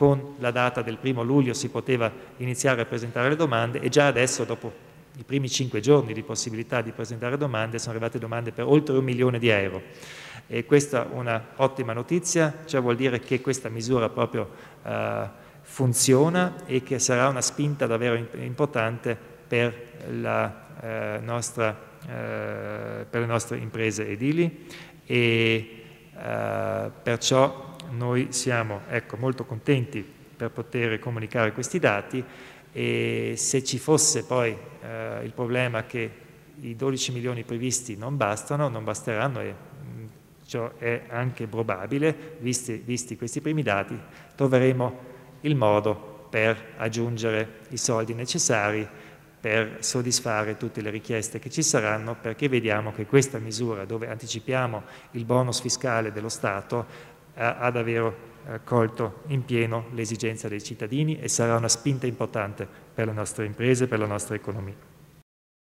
con la data del 1° luglio si poteva iniziare a presentare le domande e già adesso, dopo i primi 5 giorni di possibilità di presentare domande, sono arrivate domande per oltre 1 milione di euro. E questa è una ottima notizia, cioè vuol dire che questa misura proprio funziona e che sarà una spinta davvero importante per le nostre imprese edili e perciò noi siamo molto contenti per poter comunicare questi dati e se ci fosse poi il problema che i 12 milioni previsti non basteranno e ciò è anche probabile, visti questi primi dati, troveremo il modo per aggiungere i soldi necessari per soddisfare tutte le richieste che ci saranno, perché vediamo che questa misura, dove anticipiamo il bonus fiscale dello Stato, ha davvero colto in pieno l'esigenza dei cittadini e sarà una spinta importante per le nostre imprese e per la nostra economia.